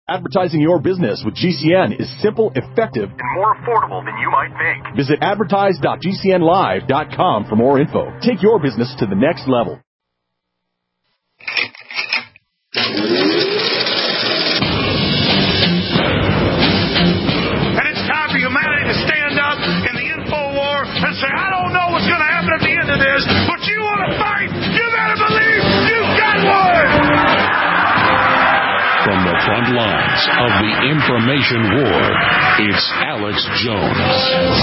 Advertising your business with GCN is simple, effective, and more affordable than you might think. Visit advertise.gcnlive.com for more info. Take your business to the next level. And it's time for humanity to stand up in the info war and say, I don't know what's going to happen at the end of this, but you want to fight, you better believe you got one! From the front lines of the information war, it's Alex Jones.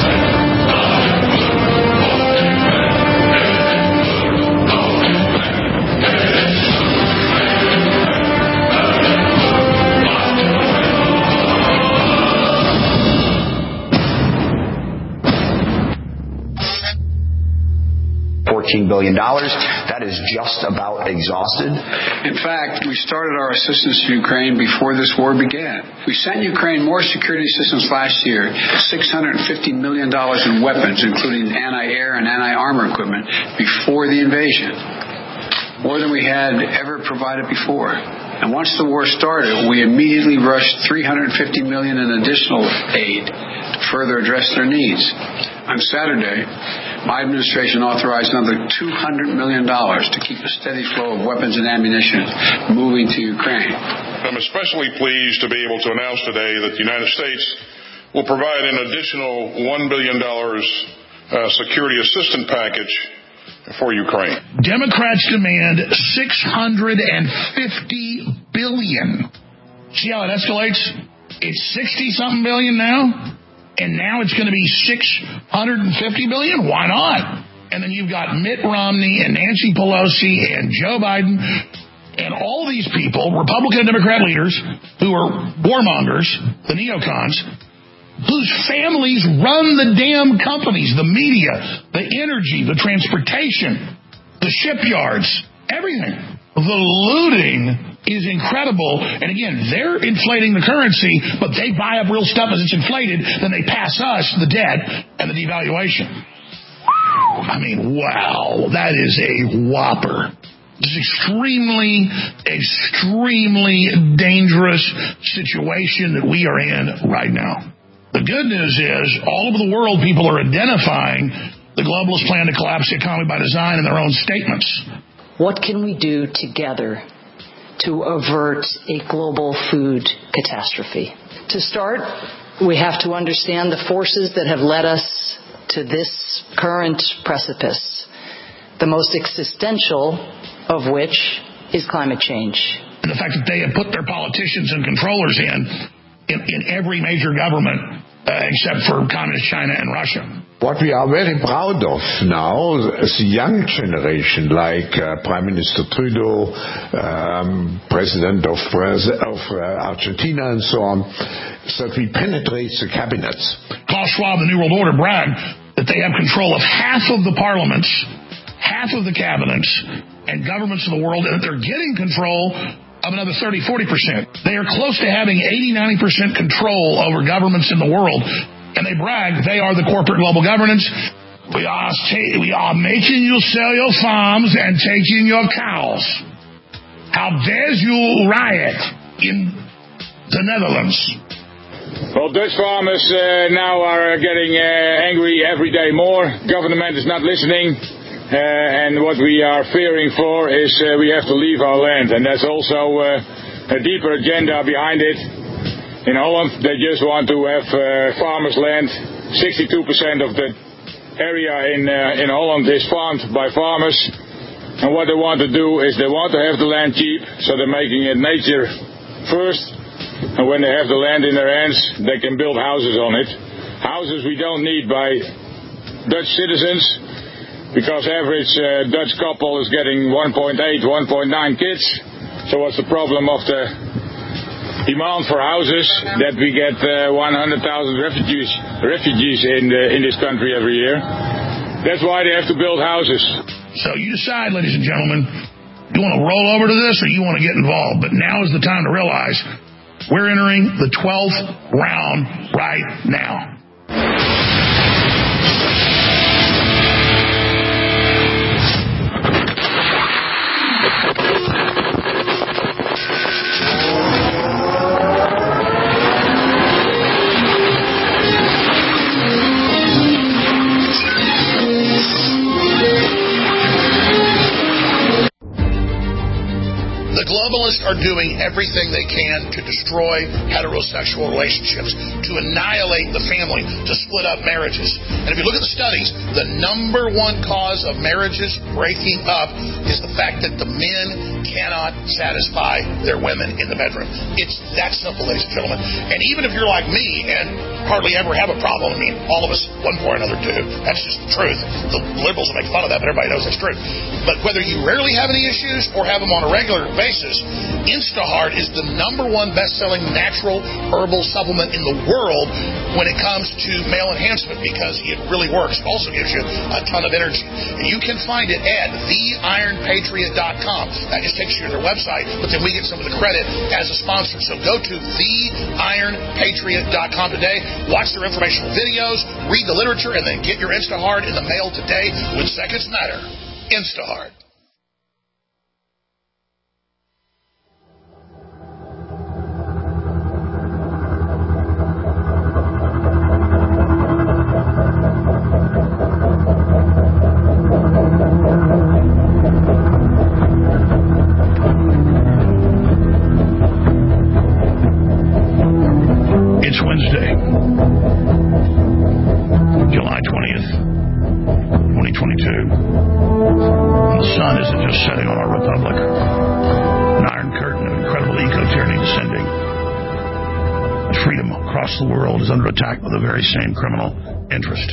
14 billion. That is just about exhausted. In fact, we started our assistance to Ukraine before this war began. We sent Ukraine more security assistance last year, $650 million in weapons, including anti-air and anti-armor equipment, before the invasion. More than we had ever provided before. And once the war started, we immediately rushed $350 million in additional aid to further address their needs. On Saturday, my administration authorized another $200 million to keep a steady flow of weapons and ammunition moving to Ukraine. I'm especially pleased to be able to announce today that the United States will provide an additional $1 billion security assistance package for Ukraine. Democrats demand $650 billion. See how it escalates? It's 60-something billion now, and now it's going to be $650 billion. Why not? And then you've got Mitt Romney and Nancy Pelosi and Joe Biden and all these people, Republican and Democrat leaders, who are warmongers, the neocons, whose families run the damn companies, the media, the energy, the transportation, the shipyards, everything. The looting is incredible. And again, they're inflating the currency, but they buy up real stuff as it's inflated, then they pass us the debt and the devaluation. I mean, wow, that is a whopper. It's extremely, extremely dangerous situation that we are in right now. The good news is, all over the world, people are identifying the globalist plan to collapse the economy by design in their own statements. What can we do together to avert a global food catastrophe? To start, we have to understand the forces that have led us to this current precipice, the most existential of which is climate change. And the fact that they have put their politicians and controllers in every major government except for Communist China and Russia. What we are very proud of now, as a young generation, like Prime Minister Trudeau, President of Argentina, and so on, is that we penetrate the cabinets. Klaus Schwab, the New World Order, bragged that they have control of half of the parliaments, half of the cabinets, and governments of the world, and that they're getting control of another 30-40%. They are close to having 80-90% control over governments in the world. And they brag they are the corporate global governance. We are making you sell your farms and taking your cows. How dare you riot in the Netherlands? Well, Dutch farmers now are getting angry every day more. Government is not listening. And what we are fearing for is we have to leave our land. And there's also a deeper agenda behind it. In Holland, they just want to have farmers' land. 62% of the area in Holland is farmed by farmers. And what they want to do is they want to have the land cheap, so they're making it nature first. And when they have the land in their hands, they can build houses on it. Houses we don't need by Dutch citizens, because average Dutch couple is getting 1.8, 1.9 kids. So what's the problem of the demand for houses? That we get 100,000 refugees in this country every year. That's why they have to build houses. So you decide, ladies and gentlemen, you want to roll over to this or you want to get involved. But now is the time to realize we're entering the 12th round right now. are doing everything they can to destroy heterosexual relationships, to annihilate the family, to split up marriages. And if you look at the studies, the number one cause of marriages breaking up is the fact that the men cannot satisfy their women in the bedroom. It's that simple, ladies and gentlemen. And even if you're like me and hardly ever have a problem, I mean, all of us, one point or another, do. That's just the truth. The liberals will make fun of that, but everybody knows it's true. But whether you rarely have any issues or have them on a regular basis, Instaheart is the number one best-selling natural herbal supplement in the world when it comes to male enhancement, because it really works. It also gives you a ton of energy. And you can find it at theironpatriot.com. That just takes you to their website, but then we get some of the credit as a sponsor. So go to theironpatriot.com today, watch their informational videos, read the literature, and then get your Instaheart in the mail today when seconds matter. Instaheart. It's Wednesday, July 20th, 2022. The sun isn't just setting on our republic. An iron curtain of incredible eco-tyranny descending. Freedom across the world is under attack by the very same criminal interest.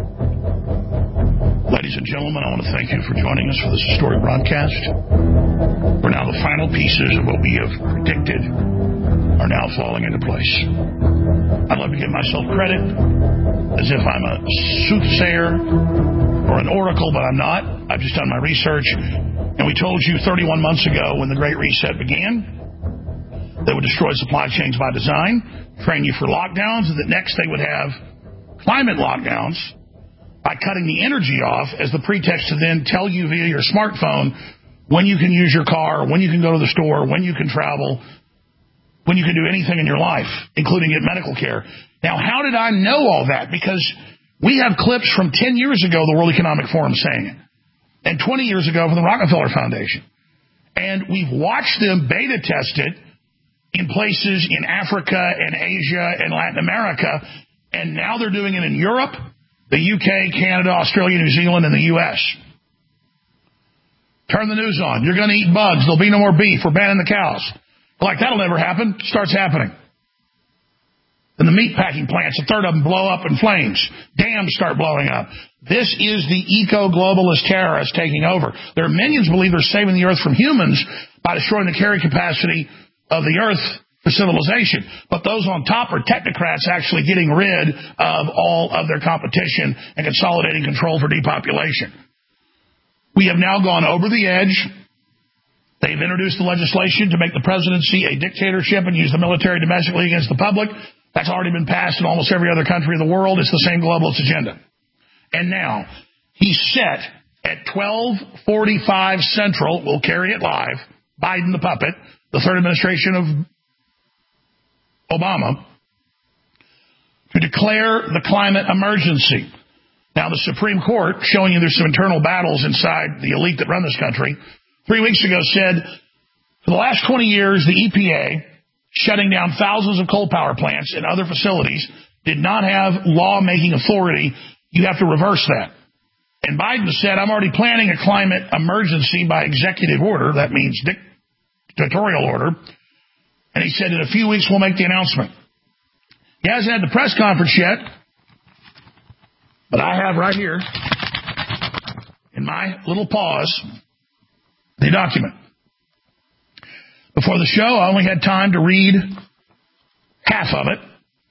Ladies and gentlemen, I want to thank you for joining us for this historic broadcast. For now, the final pieces of what we have predicted are now falling into place. I'd love to give myself credit as if I'm a soothsayer or an oracle, but I'm not. I've just done my research, and we told you 31 months ago when the Great Reset began, they would destroy supply chains by design, train you for lockdowns, and that next they would have climate lockdowns by cutting the energy off as the pretext to then tell you via your smartphone when you can use your car, when you can go to the store, when you can travel, when you can do anything in your life, including get medical care. Now, how did I know all that? Because we have clips from 10 years ago, the World Economic Forum saying it, and 20 years ago from the Rockefeller Foundation. And we've watched them beta test it in places in Africa and Asia and Latin America, and now they're doing it in Europe, the UK, Canada, Australia, New Zealand, and the U.S. Turn the news on. You're going to eat bugs. There'll be no more beef. We're banning the cows. Like, that'll never happen. Starts happening. And the meat packing plants, a third of them blow up in flames. Dams start blowing up. This is the eco-globalist terrorists taking over. Their minions believe they're saving the earth from humans by destroying the carrying capacity of the earth for civilization. But those on top are technocrats actually getting rid of all of their competition and consolidating control for depopulation. We have now gone over the edge. They've introduced the legislation to make the presidency a dictatorship and use the military domestically against the public. That's already been passed in almost every other country in the world. It's the same globalist agenda. And now, he's set at 12:45 Central. We'll carry it live. Biden the puppet, the third administration of Obama, to declare the climate emergency. Now, the Supreme Court, showing you there's some internal battles inside the elite that run this country, 3 weeks ago said, for the last 20 years, the EPA, shutting down thousands of coal power plants and other facilities, did not have law-making authority. You have to reverse that. And Biden said, I'm already planning a climate emergency by executive order. That means dictatorial order. And he said, in a few weeks, we'll make the announcement. He hasn't had the press conference yet, but I have right here, in my little paws, the document. Before the show, I only had time to read half of it.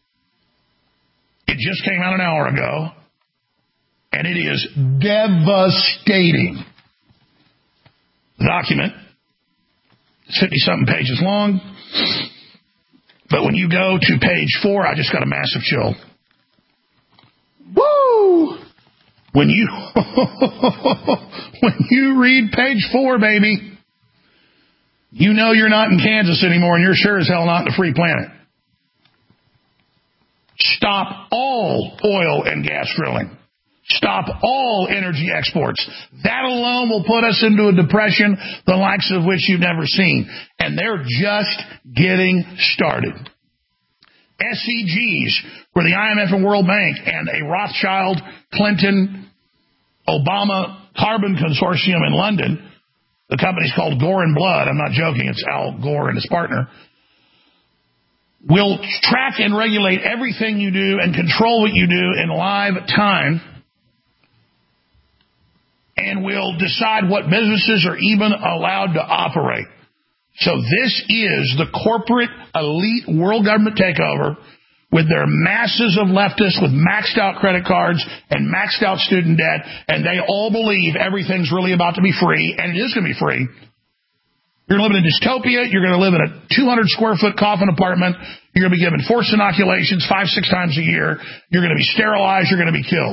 It just came out an hour ago, and it is devastating. The document is 50-something pages long, but when you go to page 4, I just got a massive chill. Woo! When you read page 4, baby, you know you're not in Kansas anymore, and you're sure as hell not in a free planet. Stop all oil and gas drilling. Stop all energy exports. That alone will put us into a depression the likes of which you've never seen. And they're just getting started. SEGs for the IMF and World Bank and a Rothschild, Clinton, Obama carbon consortium in London. The company's called Gore and Blood. I'm not joking. It's Al Gore and his partner. Will track and regulate everything you do and control what you do in live time, and will decide what businesses are even allowed to operate. So this is the corporate elite world government takeover with their masses of leftists with maxed out credit cards and maxed out student debt, and they all believe everything's really about to be free, and it is going to be free. You're going to live in a dystopia. You're going to live in a 200-square-foot coffin apartment. You're going to be given forced inoculations 5-6 times a year. You're going to be sterilized. You're going to be killed.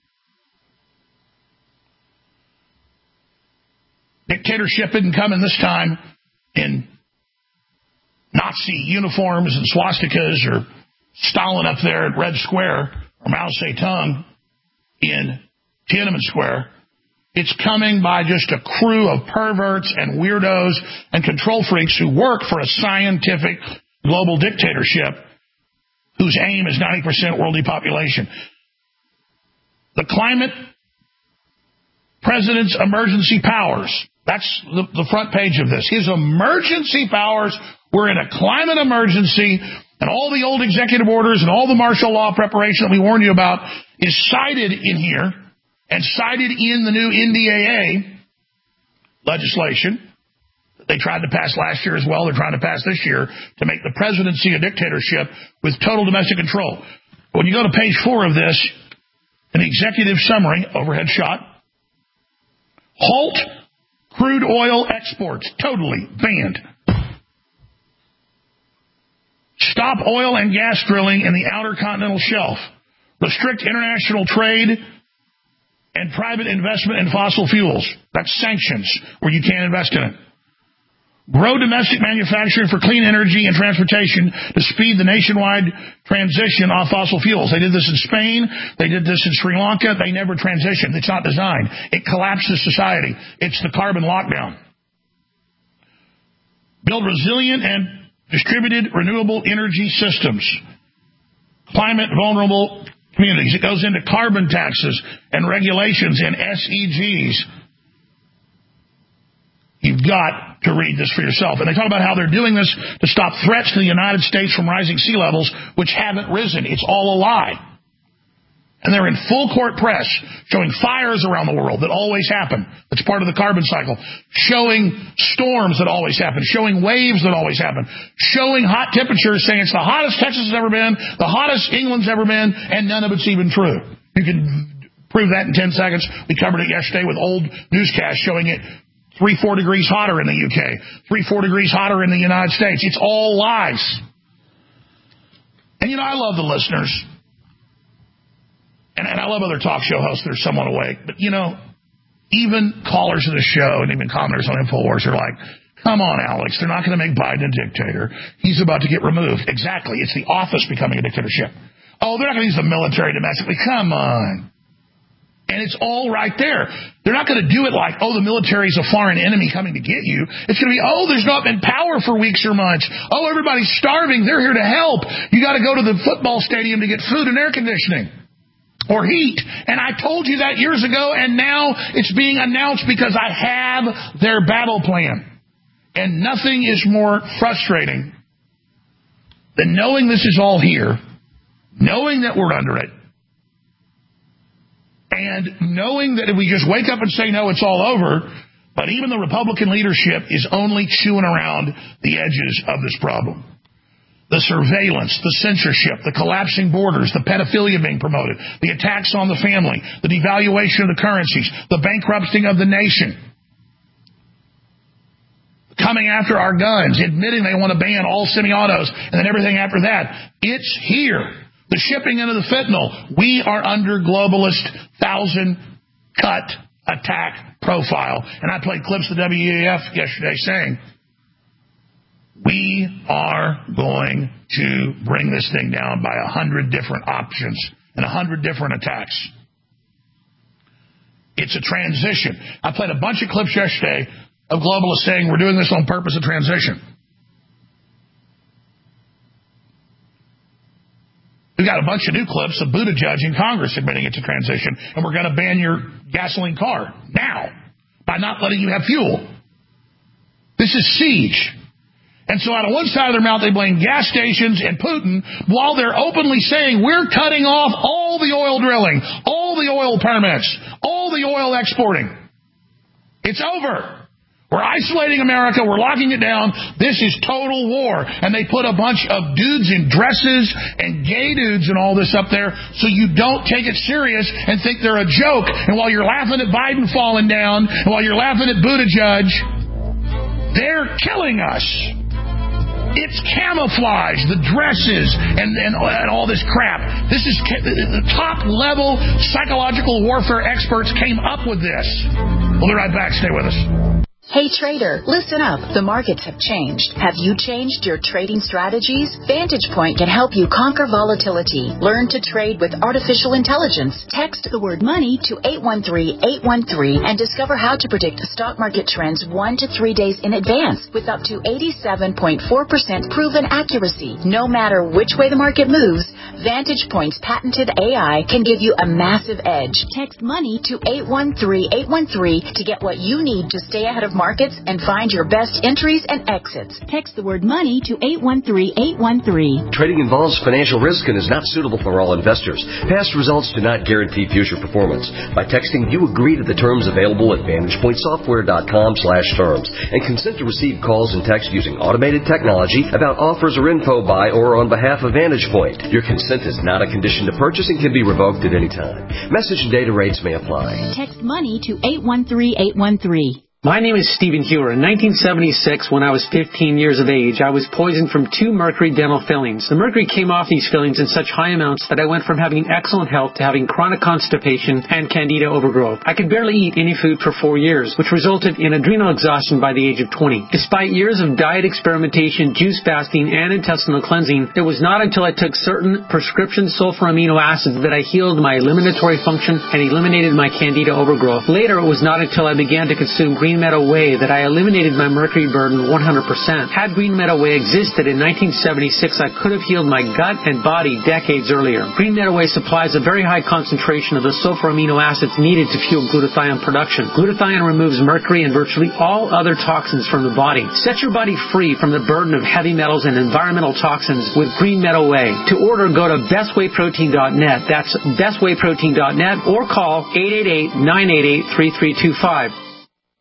Dictatorship isn't coming this time in Nazi uniforms and swastikas or Stalin up there at Red Square or Mao Zedong in Tiananmen Square. It's coming by just a crew of perverts and weirdos and control freaks who work for a scientific global dictatorship whose aim is 90% world depopulation. The climate president's emergency powers. That's the front page of this. His emergency powers. We're in a climate emergency, and all the old executive orders and all the martial law preparation that we warned you about is cited in here and cited in the new NDAA legislation that they tried to pass last year as well. They're trying to pass this year to make the presidency a dictatorship with total domestic control. When you go to page 4 of this, an executive summary, overhead shot, halt crude oil exports, totally banned. Stop oil and gas drilling in the outer continental shelf. Restrict international trade and private investment in fossil fuels. That's sanctions where you can't invest in it. Grow domestic manufacturing for clean energy and transportation to speed the nationwide transition off fossil fuels. They did this in Spain. They did this in Sri Lanka. They never transitioned. It's not designed. It collapses society. It's the carbon lockdown. Build resilient and distributed renewable energy systems. Climate vulnerable communities. It goes into carbon taxes and regulations and SEGs. You've got to read this for yourself. And they talk about how they're doing this to stop threats to the United States from rising sea levels, which haven't risen. It's all a lie. And they're in full court press showing fires around the world that always happen. That's part of the carbon cycle. Showing storms that always happen. Showing waves that always happen. Showing hot temperatures, saying it's the hottest Texas has ever been, the hottest England's ever been, and none of it's even true. You can prove that in 10 seconds. We covered it yesterday with old newscasts showing it 3-4 degrees hotter in the UK, 3-4 degrees hotter in the United States. It's all lies. And, I love the listeners. And I love other talk show hosts that are somewhat awake. But, even callers of the show and even commenters on InfoWars are like, come on, Alex, they're not going to make Biden a dictator. He's about to get removed. Exactly. It's the office becoming a dictatorship. Oh, they're not going to use the military domestically. Come on. And it's all right there. They're not going to do it like, the military's a foreign enemy coming to get you. It's going to be, there's not been power for weeks or months. Everybody's starving. They're here to help. You got to go to the football stadium to get food and air conditioning or heat. And I told you that years ago, and now it's being announced because I have their battle plan. And nothing is more frustrating than knowing this is all here, knowing that we're under it, and knowing that if we just wake up and say no, it's all over, but even the Republican leadership is only chewing around the edges of this problem. The surveillance, the censorship, the collapsing borders, the pedophilia being promoted, the attacks on the family, the devaluation of the currencies, the bankrupting of the nation, coming after our guns, admitting they want to ban all semi-autos, and then everything after that. It's here. The shipping into the fentanyl. We are under globalist 1,000-cut attack profile. And I played clips of the WEF yesterday saying, we are going to bring this thing down by 100 different options and 100 different attacks. It's a transition. I played a bunch of clips yesterday of globalists saying we're doing this on purpose of transition. We've got a bunch of new clips of Buttigieg in Congress admitting it's a transition, and we're going to ban your gasoline car now by not letting you have fuel. This is siege. And so out of one side of their mouth, they blame gas stations and Putin while they're openly saying we're cutting off all the oil drilling, all the oil permits, all the oil exporting. It's over. We're isolating America. We're locking it down. This is total war. And they put a bunch of dudes in dresses and gay dudes and all this up there so you don't take it serious and think they're a joke. And while you're laughing at Biden falling down, and while you're laughing at Buttigieg, they're killing us. It's camouflage, the dresses, and all this crap. This is the top-level psychological warfare experts came up with this. We'll be right back. Stay with us. Hey trader, listen up. The markets have changed. Have you changed your trading strategies? Vantage Point can help you conquer volatility. Learn to trade with artificial intelligence. Text the word money to 813-813 and discover how to predict stock market trends 1 to 3 days in advance with up to 87.4% proven accuracy. No matter which way the market moves, Vantage Point's patented AI can give you a massive edge. Text money to 813-813 to get what you need to stay ahead of markets and find your best entries and exits. Text the word money to 813-813. Trading involves financial risk and is not suitable for all investors. Past results do not guarantee future performance. By texting, you agree to the terms available at VantagePointSoftware.com/terms and consent to receive calls and texts using automated technology about offers or info by or on behalf of Vantage Point. Your consent is not a condition to purchase and can be revoked at any time. Message and data rates may apply. Text money to 813-813. My name is Stephen Hewer. In 1976, when I was 15 years of age, I was poisoned from 2 mercury dental fillings. The mercury came off these fillings in such high amounts that I went from having excellent health to having chronic constipation and candida overgrowth. I could barely eat any food for 4 years, which resulted in adrenal exhaustion by the age of 20. Despite years of diet experimentation, juice fasting, and intestinal cleansing, it was not until I took certain prescription sulfur amino acids that I healed my eliminatory function and eliminated my candida overgrowth. Later, it was not until I began to consume Green Meadow Whey that I eliminated my mercury burden 100%. Had Green Meadow Whey existed in 1976, I could have healed my gut and body decades earlier. Green Meadow Whey supplies a very high concentration of the sulfur amino acids needed to fuel glutathione production. Glutathione removes mercury and virtually all other toxins from the body. Set your body free from the burden of heavy metals and environmental toxins with Green Meadow Whey. To order, go to bestwayprotein.net. That's bestwayprotein.net or call 888-988-3325.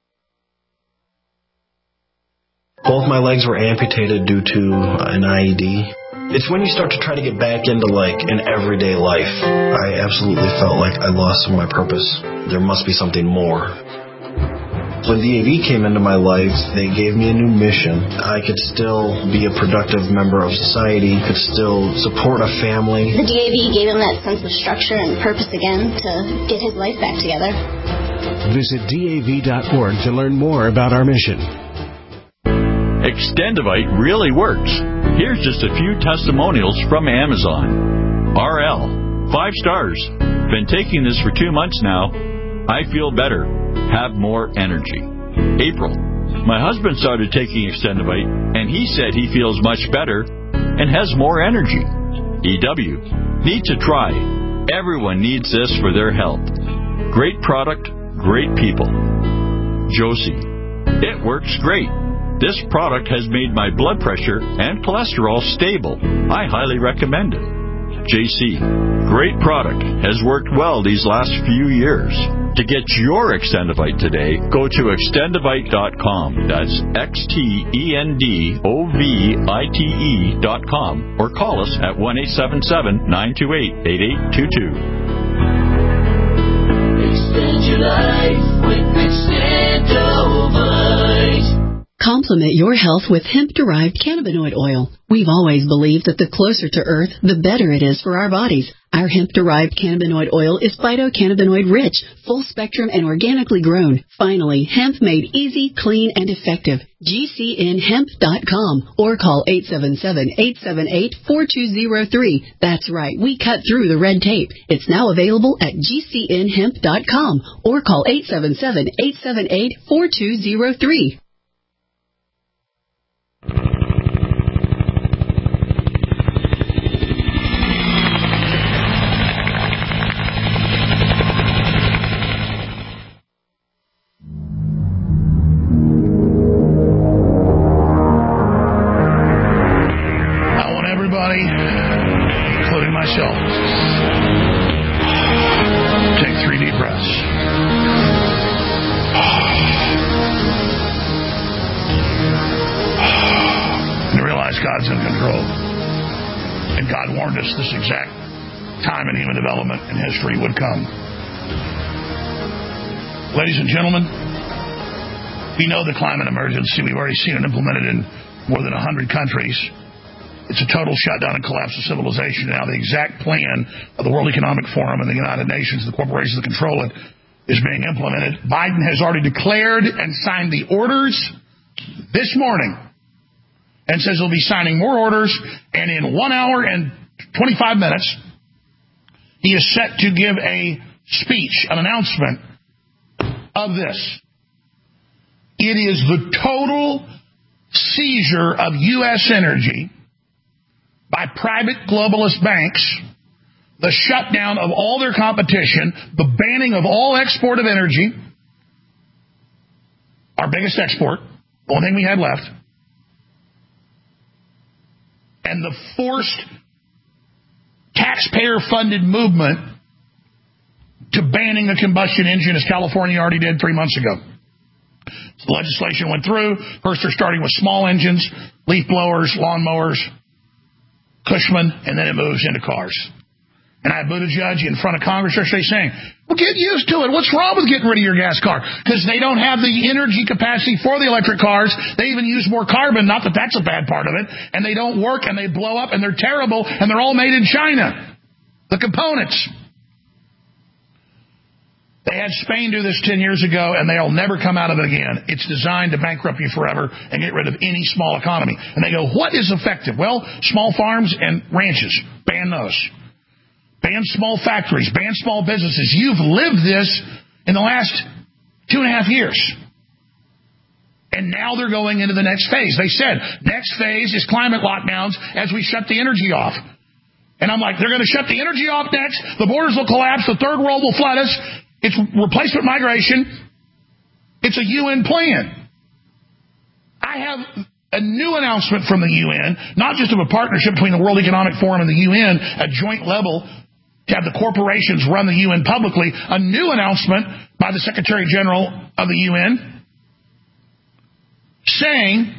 Both my legs were amputated due to an IED. It's when you start to try to get back into, an everyday life. I absolutely felt like I lost some of my purpose. There must be something more. When DAV came into my life, they gave me a new mission. I could still be a productive member of society, could still support a family. The DAV gave him that sense of structure and purpose again to get his life back together. Visit DAV.org to learn more about our mission. Extendivite really works. Here's just a few testimonials from Amazon. RL, 5 stars. Been taking this for 2 months now. I feel better. Have more energy. April, my husband started taking Extendivite, and he said he feels much better and has more energy. EW, need to try. Everyone needs this for their health. Great product, great people. Josie, it works great. This product has made my blood pressure and cholesterol stable. I highly recommend it. JC, great product. Has worked well these last few years. To get your Extendivite today, go to extendivite.com. That's XTENDOVITE.com or call us at 1-877-928-8822. Extend your life with Extendivite. Complement your health with hemp-derived cannabinoid oil. We've always believed that the closer to Earth, the better it is for our bodies. Our hemp-derived cannabinoid oil is phytocannabinoid-rich, full-spectrum, and organically grown. Finally, hemp made easy, clean, and effective. GCNhemp.com or call 877-878-4203. That's right, we cut through the red tape. It's now available at GCNhemp.com or call 877-878-4203. Including myself, take 3 deep breaths. And realize God's in control. And God warned us this exact time in human development and history would come. Ladies and gentlemen, we know the climate emergency. We've already seen it implemented in more than 100 countries. It's a total shutdown and collapse of civilization. Now, the exact plan of the World Economic Forum and the United Nations, the corporations that control it, is being implemented. Biden has already declared and signed the orders this morning and says he'll be signing more orders. And in 1 hour and 25 minutes, he is set to give a speech, an announcement of this. It is the total seizure of U.S. energy by private globalist banks, the shutdown of all their competition, the banning of all export of energy, our biggest export, the only thing we had left, and the forced taxpayer-funded movement to banning the combustion engine, as California already did 3 months ago. So the legislation went through. First, they're starting with small engines, leaf blowers, lawn mowers, Cushman, and then it moves into cars. And I had Buttigieg in front of Congress yesterday saying, well, get used to it. What's wrong with getting rid of your gas car? Because they don't have the energy capacity for the electric cars. They even use more carbon, not that that's a bad part of it. And they don't work, and they blow up, and they're terrible, and they're all made in China. The components. They had Spain do this 10 years ago, and they'll never come out of it again. It's designed to bankrupt you forever and get rid of any small economy. And they go, what is effective? Well, small farms and ranches. Ban those. Ban small factories. Ban small businesses. You've lived this in the last 2.5 years. And now they're going into the next phase. They said, next phase is climate lockdowns as we shut the energy off. And I'm like, they're going to shut the energy off next. The borders will collapse. The third world will flood us. It's replacement migration. It's a UN plan. I have a new announcement from the UN, not just of a partnership between the World Economic Forum and the UN, a joint level to have the corporations run the UN publicly, a new announcement by the Secretary General of the UN saying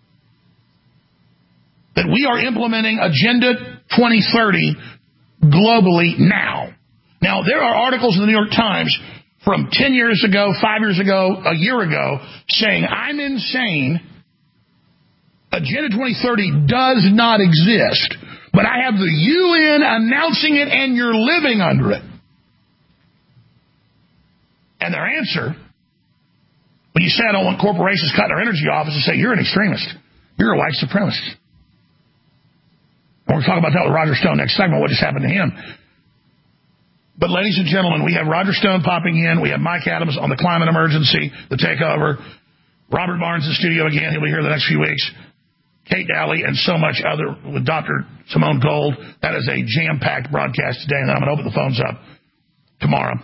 that we are implementing Agenda 2030 globally now. Now, there are articles in the New York Times from 10 years ago, 5 years ago, a year ago, saying I'm insane. Agenda 2030 does not exist. But I have the UN announcing it, and you're living under it. And their answer, when you say I don't want corporations cutting our energy off, is to say you're an extremist. You're a white supremacist. And we're going to talk about that with Roger Stone next segment, what just happened to him. But, ladies and gentlemen, we have Roger Stone popping in. We have Mike Adams on the climate emergency, the takeover. Robert Barnes in studio again. He'll be here the next few weeks. Kate Daly and so much other with Dr. Simone Gold. That is a jam-packed broadcast today, and then I'm going to open the phones up tomorrow.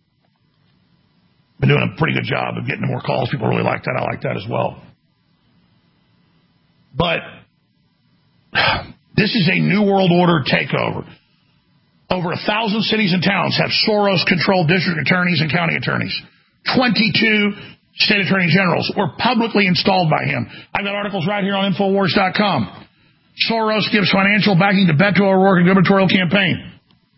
Been doing a pretty good job of getting more calls. People really like that. I like that as well. But this is a New World Order takeover. Over 1,000 cities and towns have Soros-controlled district attorneys and county attorneys. 22 state attorney generals were publicly installed by him. I've got articles right here on Infowars.com. Soros gives financial backing to Beto O'Rourke gubernatorial campaign.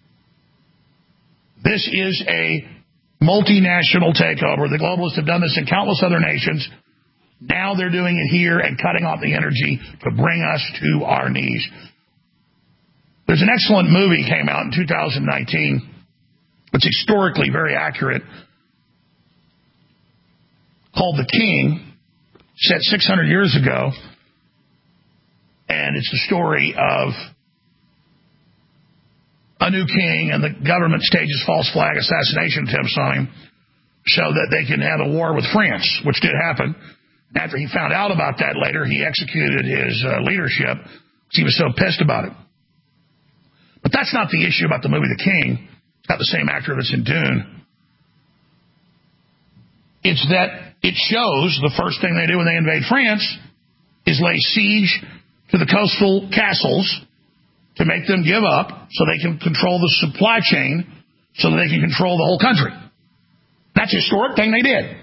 This is a multinational takeover. The globalists have done this in countless other nations. Now they're doing it here and cutting off the energy to bring us to our knees. There's an excellent movie came out in 2019. It's historically very accurate, called The King, set 600 years ago. And it's the story of a new king, and the government stages false flag assassination attempts on him so that they can have a war with France, which did happen. After he found out about that later, he executed his leadership because he was so pissed about it. But that's not the issue about the movie The King. It's got the same actor that's in Dune. It's that it shows the first thing they do when they invade France is lay siege to the coastal castles to make them give up so they can control the supply chain, so that they can control the whole country. That's a historic thing they did.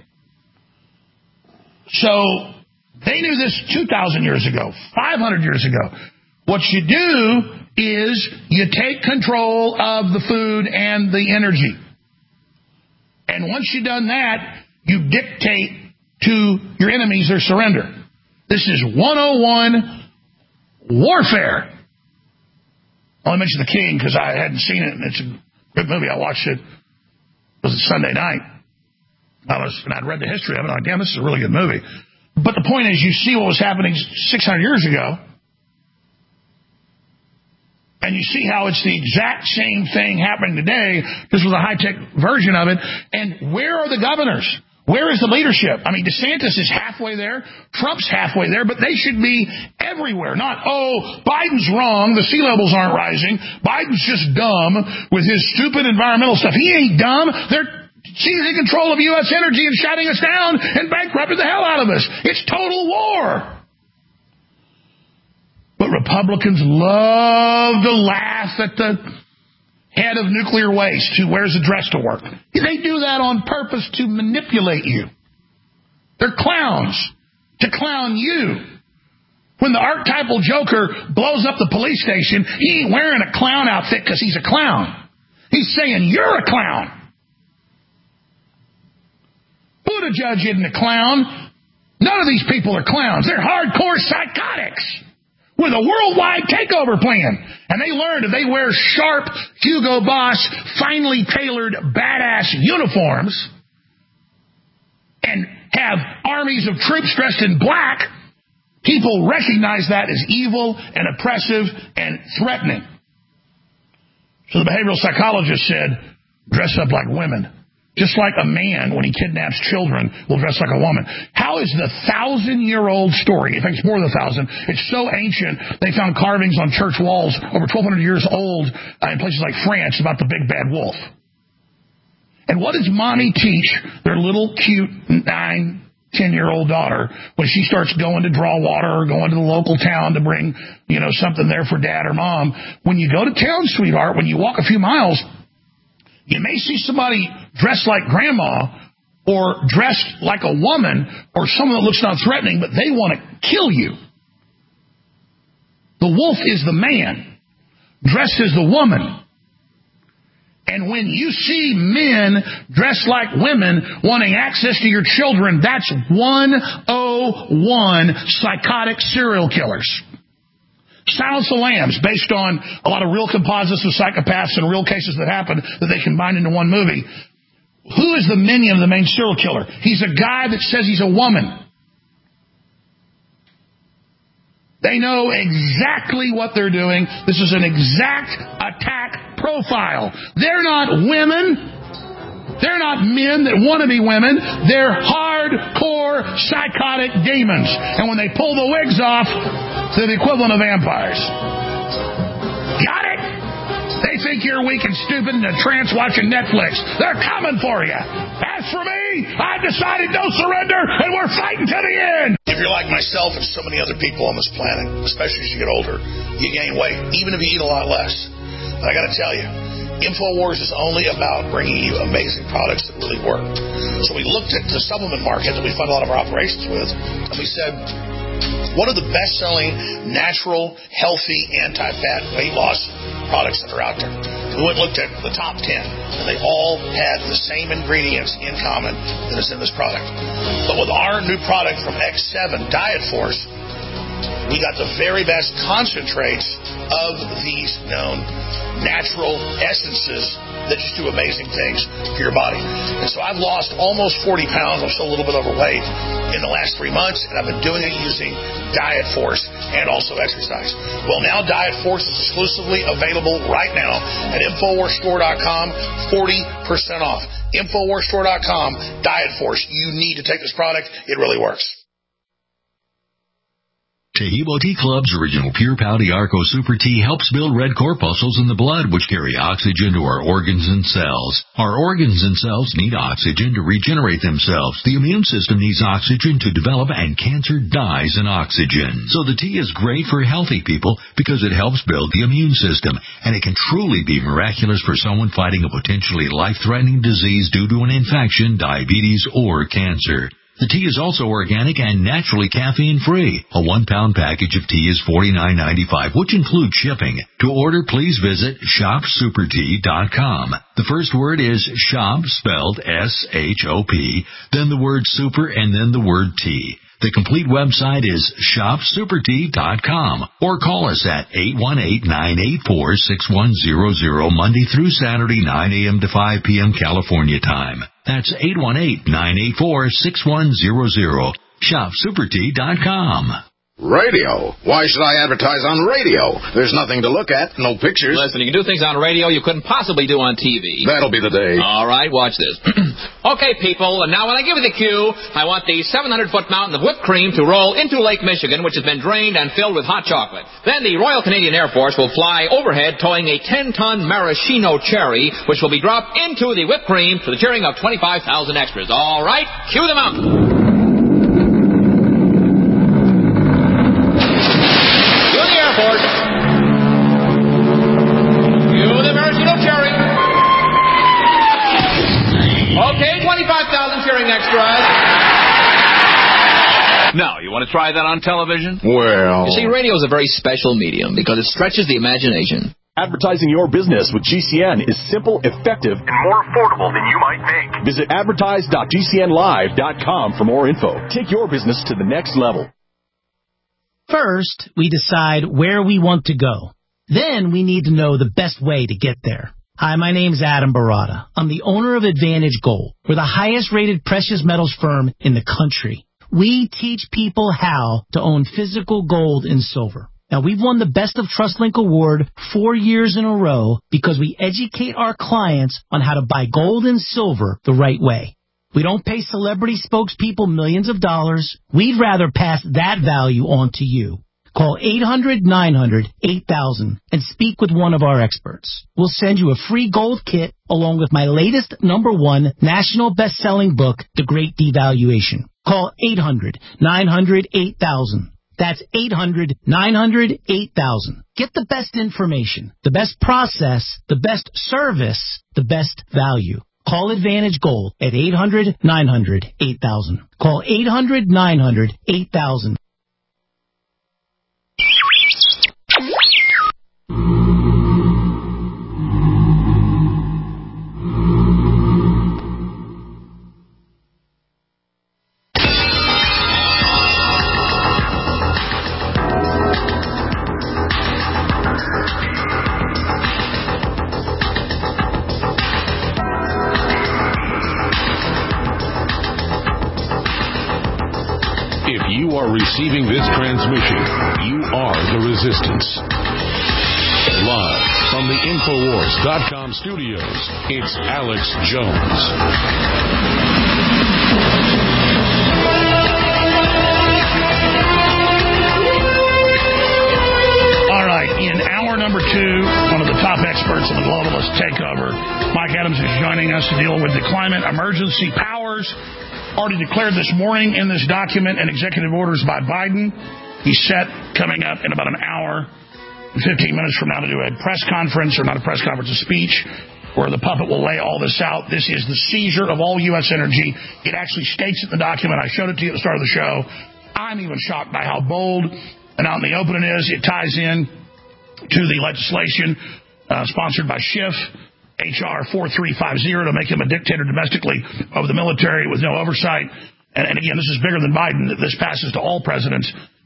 So they knew this 2,000 years ago, 500 years ago. What you do is you take control of the food and the energy. And once you've done that, you dictate to your enemies their surrender. This is 101 warfare. I only mentioned The King because I hadn't seen it, and it's a good movie. I watched it. Was it Sunday night? And I'd read the history of it. I'm like, damn, this is a really good movie. But the point is, you see what was happening 600 years ago, and you see how it's the exact same thing happening today. This was a high-tech version of it. And where are the governors? Where is the leadership? I mean, DeSantis is halfway there. Trump's halfway there, but they should be everywhere. Not, Biden's wrong. The sea levels aren't rising. Biden's just dumb with his stupid environmental stuff. He ain't dumb. They're seizing control of U.S. energy and shutting us down and bankrupting the hell out of us. It's total war. But Republicans love to laugh at the head of nuclear waste who wears a dress to work. They do that on purpose to manipulate you. They're clowns to clown you. When the archetypal Joker blows up the police station, he ain't wearing a clown outfit because he's a clown. He's saying, you're a clown. Buttigieg isn't a clown. None of these people are clowns. They're hardcore psychotics with a worldwide takeover plan. And they learned if they wear sharp, Hugo Boss, finely tailored, badass uniforms and have armies of troops dressed in black, people recognize that as evil and oppressive and threatening. So the behavioral psychologist said, dress up like women. Just like a man, when he kidnaps children, will dress like a woman. How is the 1,000-year-old story, in fact, it's more than 1,000, it's so ancient, they found carvings on church walls over 1,200 years old in places like France about the big bad wolf. And what does mommy teach their little cute 9, 10-year-old daughter when she starts going to draw water or going to the local town to bring, something there for dad or mom? When you go to town, sweetheart, when you walk a few miles, you may see somebody dressed like grandma or dressed like a woman or someone that looks non-threatening, but they want to kill you. The wolf is the man dressed as the woman. And when you see men dressed like women wanting access to your children, that's 101 psychotic serial killers. Silence the Lambs, based on a lot of real composites of psychopaths and real cases that happened that they combined into one movie. Who is the minion of the main serial killer? He's a guy that says he's a woman. They know exactly what they're doing. This is an exact attack profile. They're not women. They're not men that want to be women. They're hardcore psychotic demons. And when they pull the wigs off, they're the equivalent of vampires. Got it? They think you're weak and stupid in a trance watching Netflix. They're coming for you. As for me, I've decided no surrender, and we're fighting to the end. If you're like myself and so many other people on this planet, especially as you get older, you gain weight, even if you eat a lot less. But I got to tell you, InfoWars is only about bringing you amazing products that really work. So we looked at the supplement market that we fund a lot of our operations with, and we said, what are the best-selling, natural, healthy, anti-fat weight loss products that are out there? We went and looked at the top 10, and they all had the same ingredients in common that is in this product. But with our new product from X7, Diet Force, We got the very best concentrates of these known natural essences that just do amazing things for your body. And so I've lost almost 40 pounds. I'm still a little bit overweight in the last 3 months, and I've been doing it using Diet Force and also exercise. Well, now Diet Force is exclusively available right now at InfoWarsStore.com, 40% off. InfoWarsStore.com, Diet Force. You need to take this product. It really works. Tehebo Tea Club's original Pure Pouty Arco Super Tea helps build red corpuscles in the blood, which carry oxygen to our organs and cells. Our organs and cells need oxygen to regenerate themselves. The immune system needs oxygen to develop, and cancer dies in oxygen. So the tea is great for healthy people because it helps build the immune system, and it can truly be miraculous for someone fighting a potentially life-threatening disease due to an infection, diabetes, or cancer. The tea is also organic and naturally caffeine-free. A 1-pound package of tea is $49.95, which includes shipping. To order, please visit shopsupertea.com. The first word is shop, spelled S-H-O-P, then the word super, and then the word tea. The complete website is shopsupertea.com, or call us at 818-984-6100 Monday through Saturday, 9 a.m. to 5 p.m. California time. That's 818-984-6100. Shopsupertea.com. Radio? Why should I advertise on radio? There's nothing to look at, no pictures. Listen, you can do things on radio you couldn't possibly do on TV. That'll be the day. All right, watch this. Okay, people, and now when I give you the cue, I want the 700-foot mountain of whipped cream to roll into Lake Michigan, which has been drained and filled with hot chocolate. Then the Royal Canadian Air Force will fly overhead towing a 10-ton maraschino cherry, which will be dropped into the whipped cream to the cheering of 25,000 extras. All right, cue the mountain. Okay, 25,000 cheering extras. Now, you want to try that on television? Well... You see, radio is a very special medium because it stretches the imagination. Advertising your business with GCN is simple, effective, and more affordable than you might think. Visit advertise.gcnlive.com for more info. Take your business to the next level. First, we decide where we want to go. Then we need to know the best way to get there. Hi, my name's Adam Barata. I'm the owner of Advantage Gold. We're the highest-rated precious metals firm in the country. We teach people how to own physical gold and silver. Now, we've won the Best of TrustLink Award 4 years in a row because we educate our clients on how to buy gold and silver the right way. We don't pay celebrity spokespeople millions of dollars. We'd rather pass that value on to you. Call 800-900-8000 and speak with one of our experts. We'll send you a free gold kit along with my latest #1 national best-selling book, The Great Devaluation. Call 800-900-8000. That's 800-900-8000. Get the best information, the best process, the best service, the best value. Call Advantage Gold at 800-900-8000. Call 800-900-8000. If you are receiving this transmission, you are the resistance. Live from the Infowars.com studios, it's Alex Jones. All right, in hour number 2, one of the top experts in the globalist takeover, Mike Adams, is joining us to deal with the climate emergency powers already declared this morning in this document and executive orders by Biden. He's set coming up in about an hour and 15 minutes from now to do a press conference, or not a press conference, a speech, where the puppet will lay all this out. This is the seizure of all U.S. energy. It actually states in the document. I showed it to you at the start of the show. I'm even shocked by how bold and out in the open it is. It ties in to the legislation sponsored by Schiff, H.R. 4350, to make him a dictator domestically over the military with no oversight. And again, this is bigger than Biden. This passes to all presidents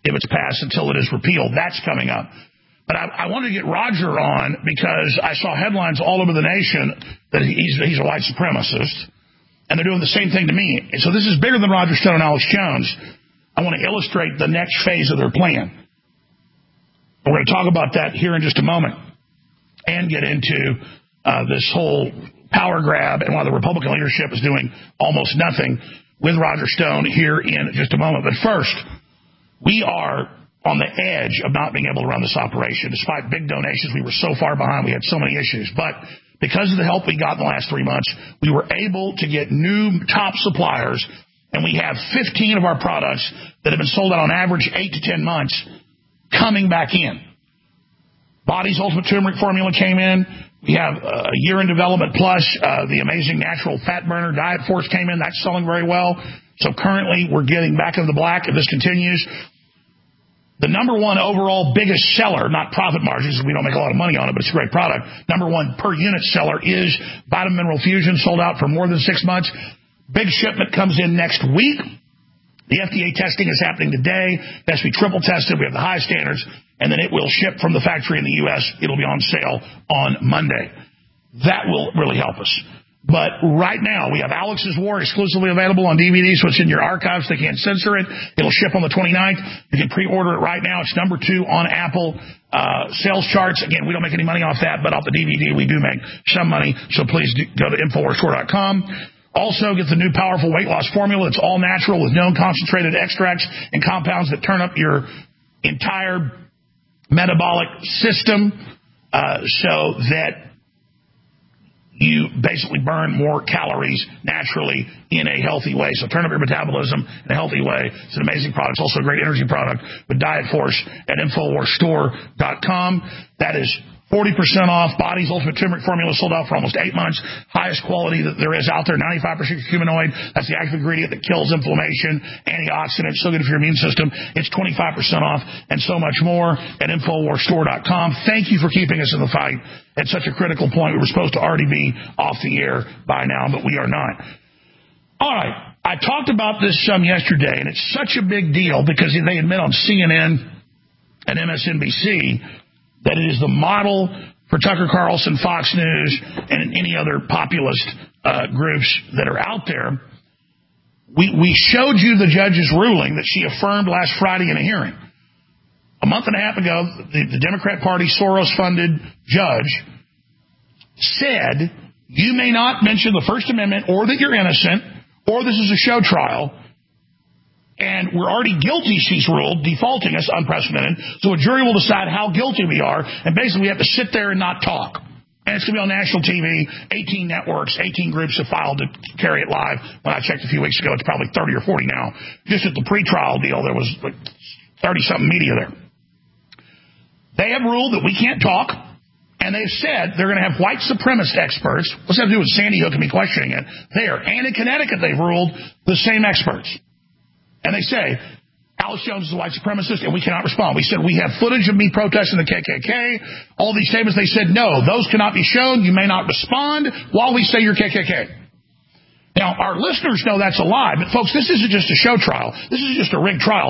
if it's passed until it is repealed. That's coming up. But I wanted to get Roger on because I saw headlines all over the nation that he's a white supremacist, and they're doing the same thing to me. And so this is bigger than Roger Stone and Alex Jones. I want to illustrate the next phase of their plan. We're going to talk about that here in just a moment and get into this whole power grab and why the Republican leadership is doing almost nothing with Roger Stone here in just a moment. But first, we are on the edge of not being able to run this operation. Despite big donations, we were so far behind. We had so many issues. But because of the help we got in the last 3 months, we were able to get new top suppliers, and we have 15 of our products that have been sold out on average 8 to 10 months coming back in. Body's Ultimate Turmeric Formula came in. We have a year in development plus. The amazing natural fat burner Diet Force came in. That's selling very well. So currently we're getting back into the black if this continues. The number one overall biggest seller, not profit margins, we don't make a lot of money on it, but it's a great product. Number one per unit seller is Vitamin Mineral Fusion, sold out for more than 6 months. Big shipment comes in next week. The FDA testing is happening today. It has to be triple tested. We have the highest standards, and then it will ship from the factory in the U.S. It'll be on sale on Monday. That will really help us. But right now, we have Alex's War exclusively available on DVD, so it's in your archives. They can't censor it. It'll ship on the 29th. You can pre-order it right now. It's number 2 on Apple sales charts. Again, we don't make any money off that, but off the DVD, we do make some money. So please go to InfoWarsStore.com. Also, get the new powerful weight loss formula. It's all natural with known concentrated extracts and compounds that turn up your entire metabolic system so that you basically burn more calories naturally in a healthy way. So turn up your metabolism in a healthy way. It's an amazing product. It's also a great energy product with Diet Force at InfoWarsStore.com. That is 40% off. Body's Ultimate Turmeric Formula sold out for almost 8 months. Highest quality that there is out there. 95% humanoid. That's the active ingredient that kills inflammation, antioxidants, so good for your immune system. It's 25% off and so much more at InfoWarsStore.com. Thank you for keeping us in the fight at such a critical point. We were supposed to already be off the air by now, but we are not. All right. I talked about this some yesterday, and it's such a big deal because they admit on CNN and MSNBC that it is the model for Tucker Carlson, Fox News, and any other populist groups that are out there. We showed you the judge's ruling that she affirmed last Friday in a hearing. A month and a half ago, the Democrat Party Soros-funded judge said, you may not mention the First Amendment or that you're innocent or this is a show trial. And we're already guilty, she's ruled, defaulting us, unprecedented. So a jury will decide how guilty we are, and basically we have to sit there and not talk. And it's going to be on national TV. 18 networks, 18 groups have filed to carry it live. When I checked a few weeks ago, it's probably 30 or 40 now. Just at the pretrial deal, there was like 30-something media there. They have ruled that we can't talk, and they've said they're going to have white supremacist experts. What's that have to do with Sandy Hook and me questioning it? There. And in Connecticut, they've ruled the same experts. And they say, Alex Jones is a white supremacist, and we cannot respond. We said, we have footage of me protesting the KKK. All these statements, they said, no, those cannot be shown. You may not respond while we say you're KKK. Now, our listeners know that's a lie, but folks, this isn't just a show trial. This is just a rigged trial.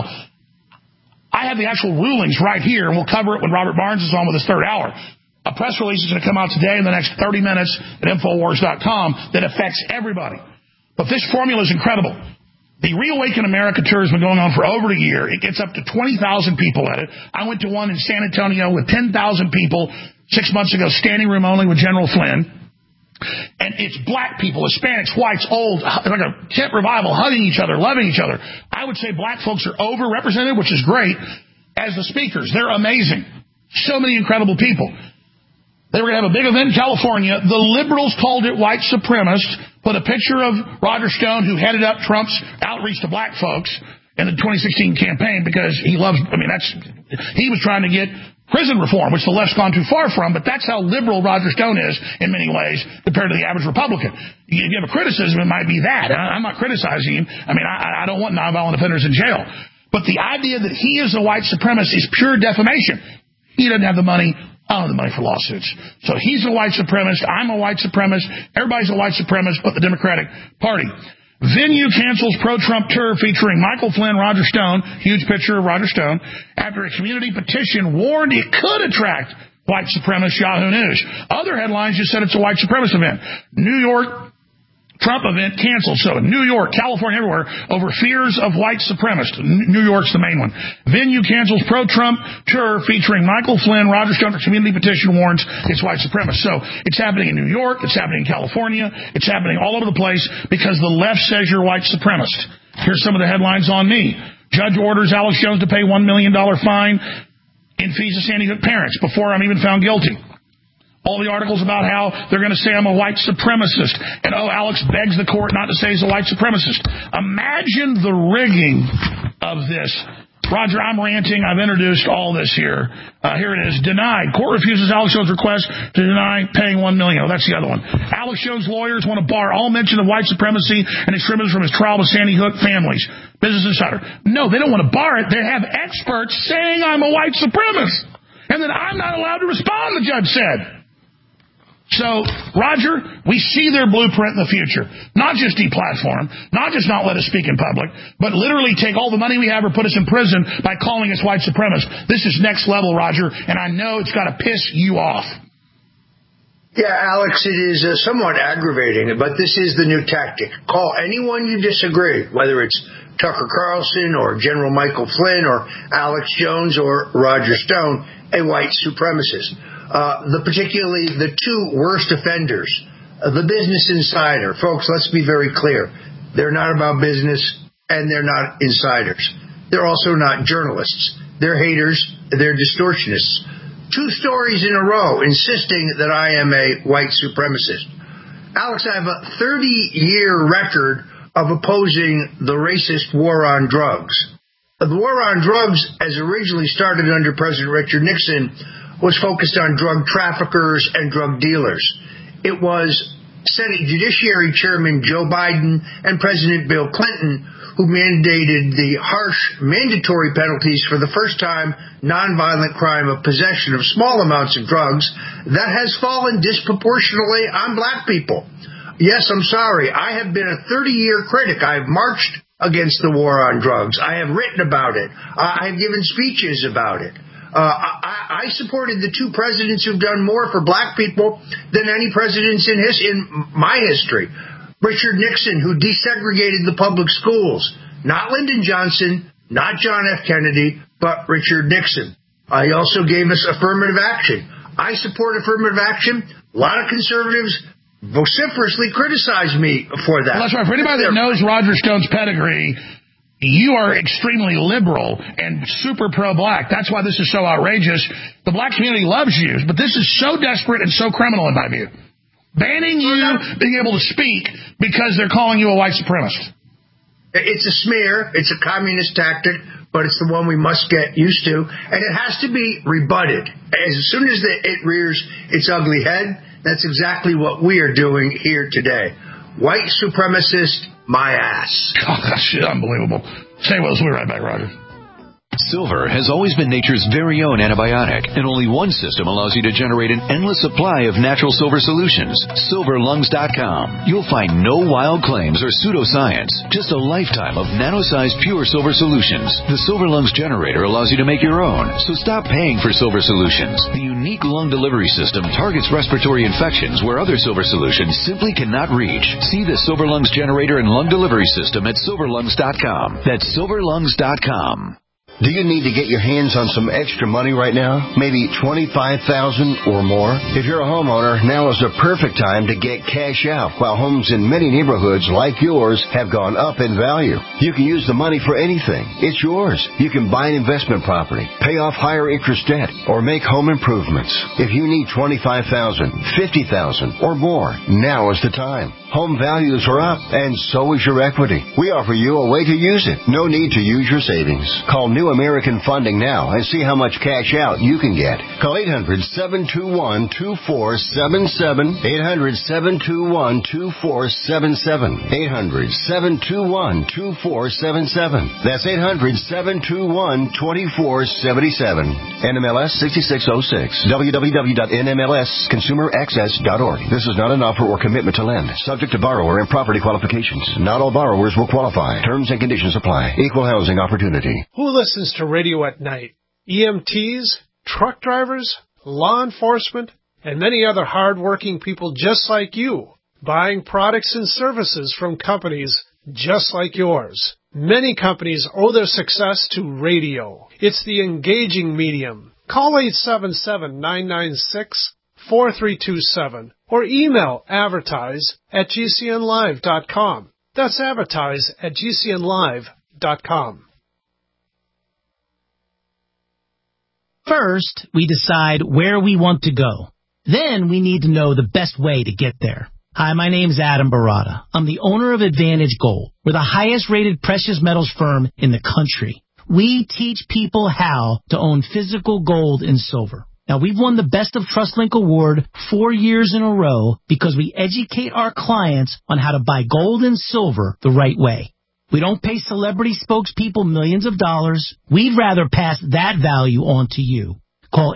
I have the actual rulings right here, and we'll cover it when Robert Barnes is on with his third hour. A press release is going to come out today in the next 30 minutes at Infowars.com that affects everybody. But this formula is incredible. The Reawaken America tour has been going on for over a year. It gets up to 20,000 people at it. I went to one in San Antonio with 10,000 people 6 months ago, standing room only with General Flynn. And it's black people, Hispanics, whites, old, like a tent revival, hugging each other, loving each other. I would say black folks are overrepresented, which is great, as the speakers. They're amazing. So many incredible people. They were going to have a big event in California. The liberals called it white supremacist, put a picture of Roger Stone, who headed up Trump's outreach to black folks in the 2016 campaign because he loves, he was trying to get prison reform, which the left's gone too far from, but that's how liberal Roger Stone is in many ways compared to the average Republican. If you have a criticism, it might be that. I'm not criticizing him. I don't want nonviolent offenders in jail. But the idea that he is a white supremacist is pure defamation. He doesn't have the money. I don't have the money for lawsuits. So he's a white supremacist. I'm a white supremacist. Everybody's a white supremacist but the Democratic Party. Venue cancels pro-Trump tour featuring Michael Flynn, Roger Stone, huge picture of Roger Stone, after a community petition warned it could attract white supremacist Yahoo News. Other headlines just said it's a white supremacist event. New York Trump event canceled. So New York, California, everywhere, over fears of white supremacists. New York's the main one. Venue cancels pro-Trump tour featuring Michael Flynn, Roger Stone, community petition warns it's white supremacist. So it's happening in New York, it's happening in California, it's happening all over the place because the left says you're white supremacist. Here's some of the headlines on me. Judge orders Alex Jones to pay $1 million fine in fees to Sandy Hook parents before I'm even found guilty. All the articles about how they're going to say I'm a white supremacist. And, Alex begs the court not to say he's a white supremacist. Imagine the rigging of this. Roger, I'm ranting. I've introduced all this here. Here it is. Denied. Court refuses Alex Jones' request to deny paying $1 million. Oh, that's the other one. Alex Jones' lawyers want to bar all mention of white supremacy and extremism from his trial with Sandy Hook families. Business Insider. No, they don't want to bar it. They have experts saying I'm a white supremacist. And then I'm not allowed to respond, the judge said. So, Roger, we see their blueprint in the future. Not just deplatform, not just not let us speak in public, but literally take all the money we have or put us in prison by calling us white supremacists. This is next level, Roger, and I know it's got to piss you off. Yeah, Alex, it is somewhat aggravating, but this is the new tactic. Call anyone you disagree, whether it's Tucker Carlson or General Michael Flynn or Alex Jones or Roger Stone, a white supremacist. Particularly the two worst offenders, the Business Insider. Folks, let's be very clear. They're not about business, and they're not insiders. They're also not journalists. They're haters. They're distortionists. 2 stories in a row insisting that I am a white supremacist. Alex, I have a 30-year record of opposing the racist war on drugs. The war on drugs, as originally started under President Richard Nixon, was focused on drug traffickers and drug dealers. It was Senate Judiciary Chairman Joe Biden and President Bill Clinton who mandated the harsh mandatory penalties for the first time nonviolent crime of possession of small amounts of drugs that has fallen disproportionately on black people. Yes, I'm sorry. I have been a 30-year critic. I have marched against the war on drugs. I have written about it. I have given speeches about it. I supported the 2 presidents who've done more for black people than any presidents in my history. Richard Nixon, who desegregated the public schools. Not Lyndon Johnson, not John F. Kennedy, but Richard Nixon. He also gave us affirmative action. I support affirmative action. A lot of conservatives vociferously criticize me for that. Well, that's right. For anybody that knows Roger Stone's pedigree, you are extremely liberal and super pro-black. That's why this is so outrageous. The black community loves you, but this is so desperate and so criminal in my view. Banning you being able to speak because they're calling you a white supremacist. It's a smear. It's a communist tactic, but it's the one we must get used to. And it has to be rebutted. As soon as it rears its ugly head, that's exactly what we are doing here today. White supremacist, my ass. Oh, that's unbelievable. Stay with us. We'll be right back, Roger. Silver has always been nature's very own antibiotic, and only one system allows you to generate an endless supply of natural silver solutions. SilverLungs.com. You'll find no wild claims or pseudoscience, just a lifetime of nano-sized pure silver solutions. The Silver Lungs generator allows you to make your own, so stop paying for silver solutions. The unique lung delivery system targets respiratory infections where other silver solutions simply cannot reach. See the Silver Lungs generator and lung delivery system at SilverLungs.com. That's SilverLungs.com. Do you need to get your hands on some extra money right now? Maybe $25,000 or more? If you're a homeowner, now is the perfect time to get cash out while homes in many neighborhoods like yours have gone up in value. You can use the money for anything. It's yours. You can buy an investment property, pay off higher interest debt, or make home improvements. If you need $25,000, $50,000 or more, now is the time. Home values are up, and so is your equity. We offer you a way to use it. No need to use your savings. Call New American Funding now and see how much cash out you can get. Call 800-721-2477. 800-721-2477. 800-721-2477. That's 800-721-2477. NMLS 6606. www.nmlsconsumeraccess.org. This is not an offer or commitment to lend. Subject Subject to borrower and property qualifications. Not all borrowers will qualify. Terms and conditions apply. Equal housing opportunity. Who listens to radio at night? EMTs, truck drivers, law enforcement, and many other hard-working people just like you, buying products and services from companies just like yours. Many companies owe their success to radio. It's the engaging medium. Call 877-996-4327 or email advertise@gcnlive.com. That's advertise@gcnlive.com. First, we decide where we want to go. Then we need to know the best way to get there. Hi, my name's Adam Barada. I'm the owner of Advantage Gold. We're the highest rated precious metals firm in the country. We teach people how to own physical gold and silver. Now, we've won the Best of TrustLink Award 4 years in a row because we educate our clients on how to buy gold and silver the right way. We don't pay celebrity spokespeople millions of dollars. We'd rather pass that value on to you. Call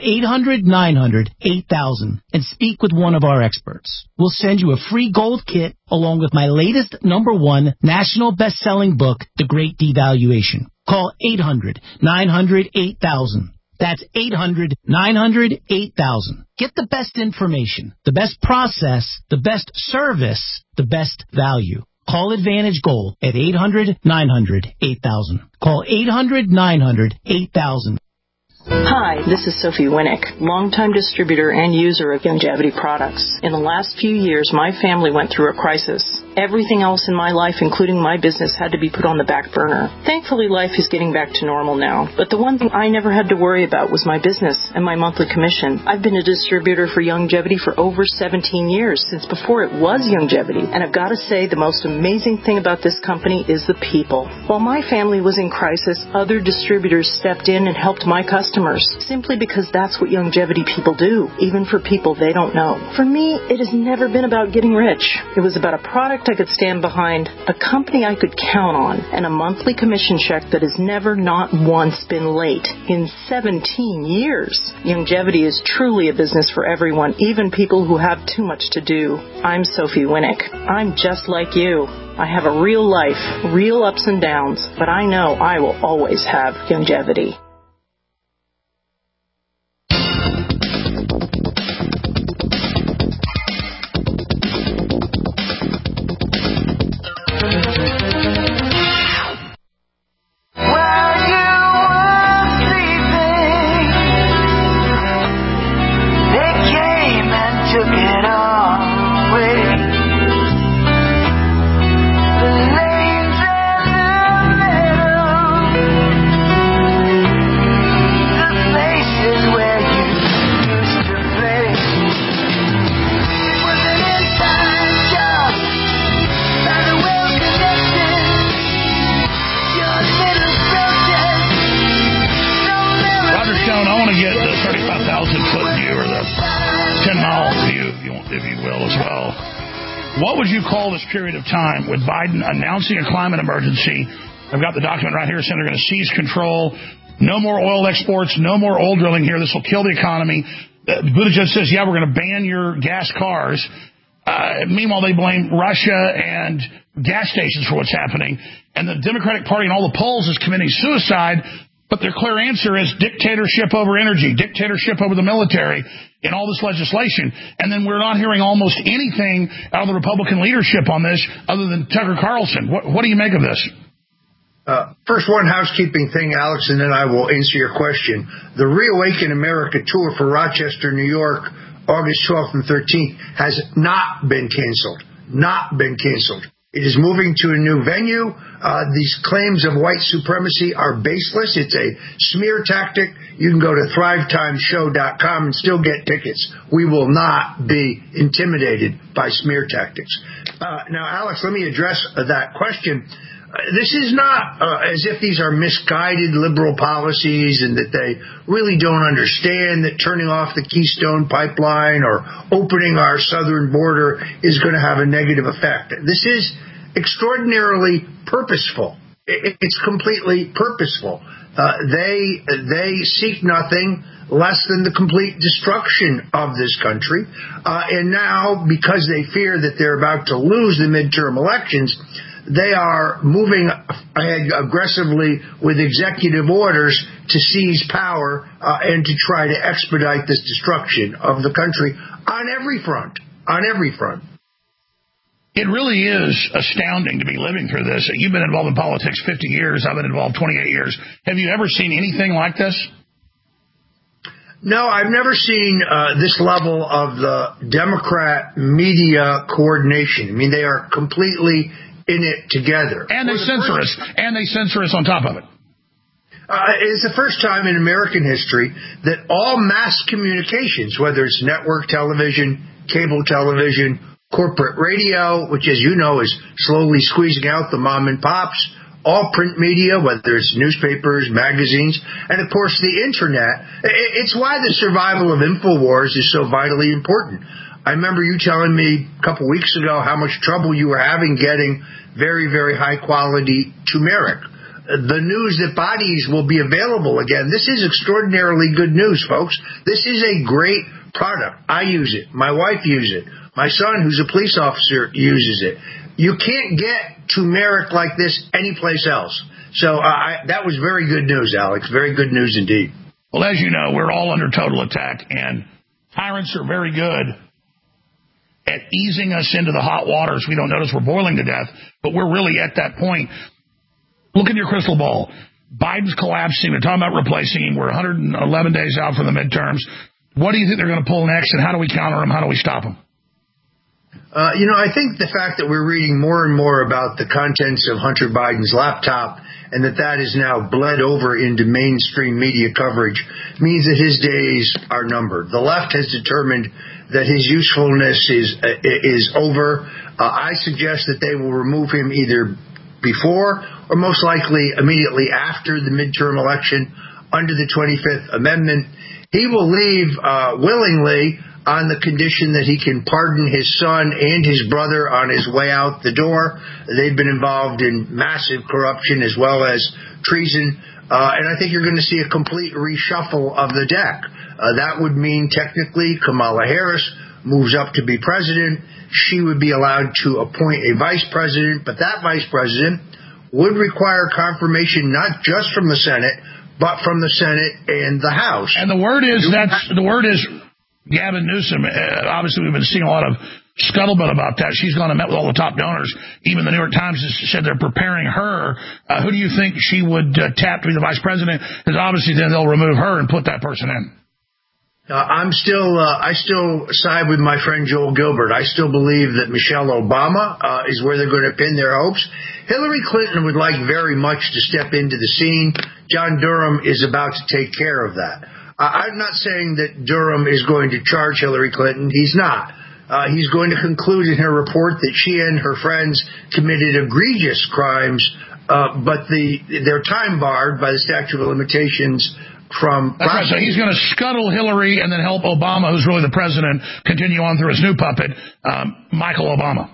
800-900-8000 and speak with one of our experts. We'll send you a free gold kit along with my latest #1 national best-selling book, The Great Devaluation. Call 800-900-8000. That's 800-900-8000. Get the best information, the best process, the best service, the best value. Call Advantage Gold at 800-900-8000. Call 800-900-8000. Hi, this is Sophie Winnick, longtime distributor and user of Youngevity products. In the last few years, my family went through a crisis. Everything else in my life, including my business, had to be put on the back burner. Thankfully, life is getting back to normal now. But the one thing I never had to worry about was my business and my monthly commission. I've been a distributor for Youngevity for over 17 years, since before it was Youngevity. And I've got to say, the most amazing thing about this company is the people. While my family was in crisis, other distributors stepped in and helped my customers, simply because that's what Youngevity people do, even for people they don't know. For me, it has never been about getting rich. It was about a product I could stand behind, a company I could count on, and a monthly commission check that has never, not once, been late in 17 years. Youngevity is truly a business for everyone, even people who have too much to do. I'm Sophie Winnick. I'm just like you. I have a real life, real ups and downs, but I know I will always have Youngevity. What would you call this period of time with Biden announcing a climate emergency? I've got the document right here saying they're going to seize control. No more oil exports, no more oil drilling here. This will kill the economy. Buttigieg says, yeah, we're going to ban your gas cars. Meanwhile, they blame Russia and gas stations for what's happening. And the Democratic Party in all the polls is committing suicide. But their clear answer is dictatorship over energy, dictatorship over the military in all this legislation. And then we're not hearing almost anything out of the Republican leadership on this other than Tucker Carlson. What do you make of this? First, one housekeeping thing, Alex, and then I will answer your question. The Reawaken America tour for Rochester, New York, August 12th and 13th has not been canceled. Not been canceled. It is moving to a new venue. These claims of white supremacy are baseless. It's a smear tactic. You can go to thrivetimeshow.com and still get tickets. We will not be intimidated by smear tactics. Now, Alex, let me address that question. This is not as if these are misguided liberal policies and that they really don't understand that turning off the Keystone Pipeline or opening our southern border is going to have a negative effect. This is extraordinarily purposeful. It's completely purposeful. They seek nothing less than the complete destruction of this country. And now, because they fear that they're about to lose the midterm elections, they are moving ahead aggressively with executive orders to seize power and to try to expedite this destruction of the country on every front. On every front. It really is astounding to be living through this. You've been involved in politics 50 years. I've been involved 28 years. Have you ever seen anything like this? No, I've never seen this level of the Democrat media coordination. I mean, they are completely in it together. And they censor us. And they censor us on top of it. It's the first time in American history that all mass communications, whether it's network television, cable television, corporate radio, which, as you know, is slowly squeezing out the mom and pops, all print media, whether it's newspapers, magazines, and, of course, the Internet. It's why the survival of InfoWars is so vitally important. I remember you telling me a couple weeks ago how much trouble you were having getting very, very high-quality turmeric. The news that bodies will be available again, this is extraordinarily good news, folks. This is a great product. I use it. My wife uses it. My son, who's a police officer, uses it. You can't get turmeric like this anyplace else. So that was very good news, Alex. Very good news indeed. Well, as you know, we're all under total attack, and tyrants are very good at easing us into the hot waters. We don't notice we're boiling to death, but we're really at that point. Look at your crystal ball. Biden's collapsing. They're talking about replacing him. We're 111 days out from the midterms. What do you think they're going to pull next, and how do we counter them? How do we stop them? I think the fact that we're reading more and more about the contents of Hunter Biden's laptop and that is now bled over into mainstream media coverage means that his days are numbered. The left has determined that his usefulness is over. I suggest that they will remove him either before or most likely immediately after the midterm election under the 25th Amendment. He will leave willingly on the condition that he can pardon his son and his brother on his way out the door. They've been involved in massive corruption as well as treason. And I think you're going to see a complete reshuffle of the deck. That would mean technically Kamala Harris moves up to be president. She would be allowed to appoint a vice president, but that vice president would require confirmation not just from the Senate, but from the Senate and the House. And the word is Gavin Newsom. Obviously, we've been seeing a lot of scuttlebutt about that. She's gone and met with all the top donors. Even the New York Times has said they're preparing her. Who do you think she would tap to be the vice president? Because obviously then they'll remove her and put that person in. I still side with my friend Joel Gilbert. I still believe that Michelle Obama is where they're going to pin their hopes. Hillary Clinton would like very much to step into the scene. John Durham is about to take care of that. I'm not saying that Durham is going to charge Hillary Clinton. He's not. He's going to conclude in her report that she and her friends committed egregious crimes, but they're time barred by the statute of limitations from... That's right. So he's going to scuttle Hillary and then help Obama, who's really the president, continue on through his new puppet, Michael Obama.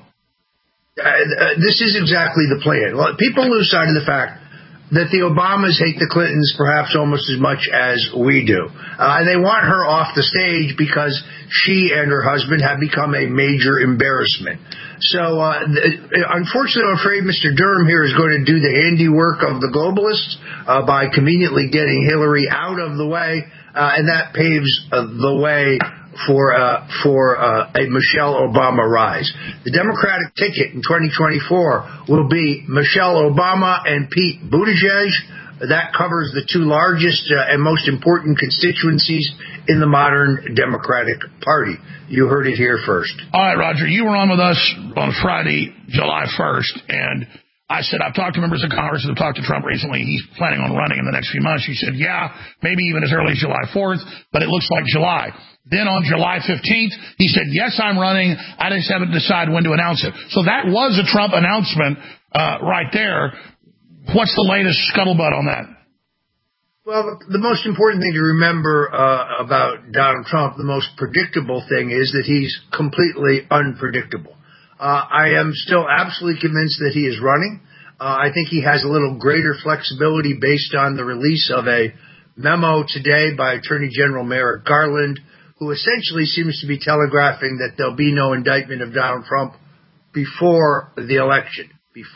This is exactly the plan. Well, people lose sight of the fact that the Obamas hate the Clintons perhaps almost as much as we do. And they want her off the stage because she and her husband have become a major embarrassment. So, unfortunately, I'm afraid Mr. Durham here is going to do the handiwork of the globalists by conveniently getting Hillary out of the way, and that paves the way for a Michelle Obama rise. The Democratic ticket in 2024 will be Michelle Obama and Pete Buttigieg. That covers the two largest and most important constituencies in the modern Democratic Party. You heard it here first. All right, Roger, you were on with us on Friday, July 1st, and I said, I've talked to members of Congress that have talked to Trump recently. He's planning on running in the next few months. He said, yeah, maybe even as early as July 4th, but it looks like July. Then on July 15th, he said, yes, I'm running. I just haven't decided when to announce it. So that was a Trump announcement right there. What's the latest scuttlebutt on that? Well, the most important thing to remember about Donald Trump, the most predictable thing is that he's completely unpredictable. I am still absolutely convinced that he is running. I think he has a little greater flexibility based on the release of a memo today by Attorney General Merrick Garland, who essentially seems to be telegraphing that there'll be no indictment of Donald Trump before the election.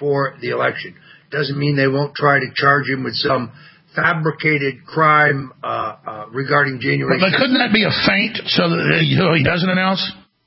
Doesn't mean they won't try to charge him with some fabricated crime regarding January 6th. But couldn't that be a feint so that he doesn't announce?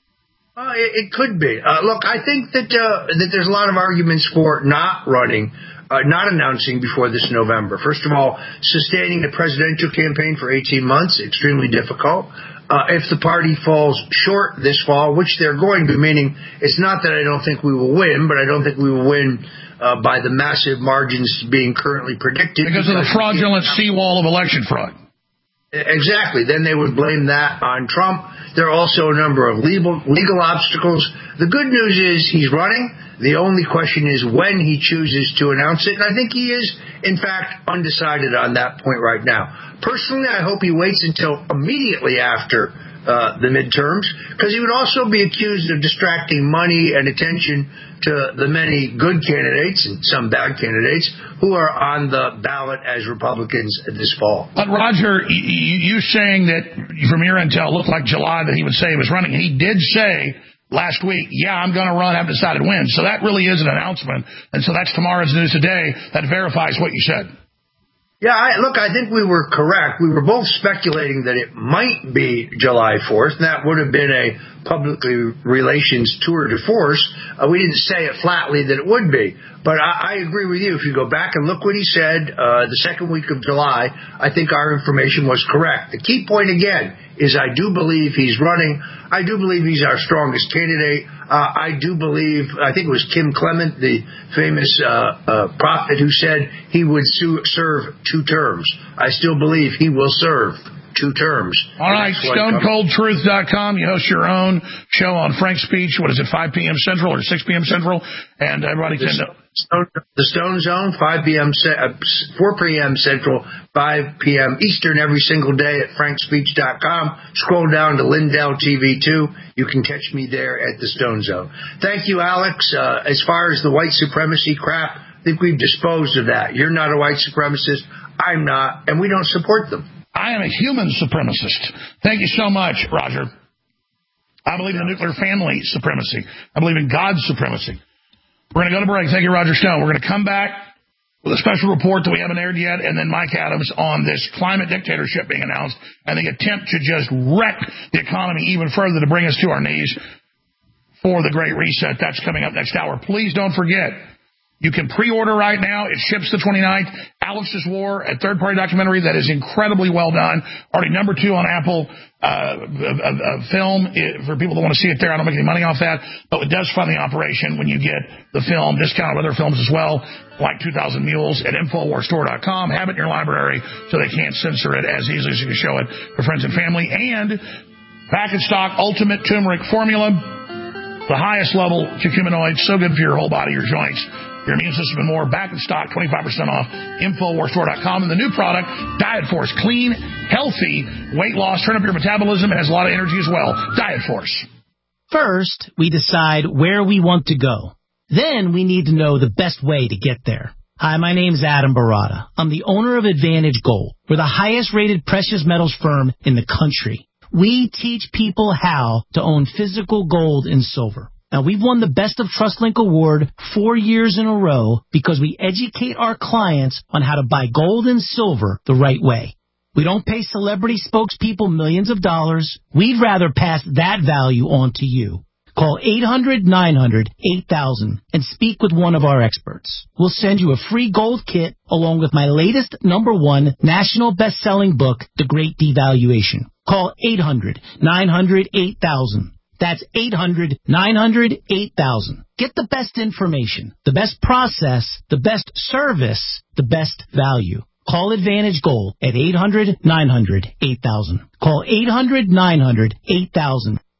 It could be. Look, I think that there's a lot of arguments for not announcing before this November. First of all, sustaining a presidential campaign for 18 months, extremely difficult. If the party falls short this fall, which they're going to, meaning it's not that I don't think we will win, but I don't think we will win by the massive margins being currently predicted. Because of the fraudulent seawall of election fraud. Exactly. Then they would blame that on Trump. There are also a number of legal obstacles. The good news is he's running. The only question is when he chooses to announce it. And I think he is, in fact, undecided on that point right now. Personally, I hope he waits until immediately after the midterms, because he would also be accused of distracting money and attention to the many good candidates and some bad candidates who are on the ballot as Republicans this fall. But Roger, you saying that from your intel, it looked like July that he would say he was running. He did say last week, yeah, I'm going to run, I haven't decided when. So that really is an announcement. And so that's tomorrow's news today that verifies what you said. Yeah, I think we were correct. We were both speculating that it might be July 4th, and that would have been a public relations tour de force. We didn't say it flatly that it would be. But I agree with you. If you go back and look what he said the second week of July, I think our information was correct. The key point, again, is I do believe he's running. I do believe he's our strongest candidate. I do believe, I think it was Kim Clement, the famous prophet, who said he would serve 2 terms. I still believe he will serve 2 terms. All right, StoneColdTruth.com. You host your own show on Frank Speech. What is it, 5 p.m. Central or 6 p.m. Central? And everybody can know. The Stone Zone, 4 p.m. Central, 5 p.m. Eastern every single day at frankspeech.com. Scroll down to Lindell TV 2. You can catch me there at the Stone Zone. Thank you, Alex. As far as the white supremacy crap, I think we've disposed of that. You're not a white supremacist. I'm not, and we don't support them. I am a human supremacist. Thank you so much, Roger. I believe in the nuclear family supremacy. I believe in God's supremacy. We're going to go to break. Thank you, Roger Stone. We're going to come back with a special report that we haven't aired yet, and then Mike Adams on this climate dictatorship being announced and the attempt to just wreck the economy even further to bring us to our knees for the Great Reset. That's coming up next hour. Please don't forget, you can pre-order right now. It ships the 29th. Alex's War, a third-party documentary that is incredibly well done. Already number 2 on Apple film for people that want to see it there. I don't make any money off that, but it does fund the operation when you get the film. Discount other films as well, like 2,000 Mules at InfoWarsStore.com. Have it in your library so they can't censor it as easily as you can show it for friends and family. And back in stock, Ultimate Turmeric Formula, the highest level curcuminoid, so good for your whole body, your joints, your immune system, and more. Back in stock, 25% off, InfoWarsStore.com. And the new product, Diet Force. Clean, healthy weight loss. Turn up your metabolism. It has a lot of energy as well. Diet Force. First, we decide where we want to go. Then we need to know the best way to get there. Hi, my name's Adam Barata. I'm the owner of Advantage Gold. We're the highest-rated precious metals firm in the country. We teach people how to own physical gold and silver. Now, we've won the Best of TrustLink Award 4 years in a row because we educate our clients on how to buy gold and silver the right way. We don't pay celebrity spokespeople millions of dollars. We'd rather pass that value on to you. Call 800-900-8000 and speak with one of our experts. We'll send you a free gold kit along with my latest #1 national best-selling book, The Great Devaluation. Call 800-900-8000. That's 800-900-8000. Get the best information, the best process, the best service, the best value. Call Advantage Gold at 800-900-8000. Call 800-900-8000.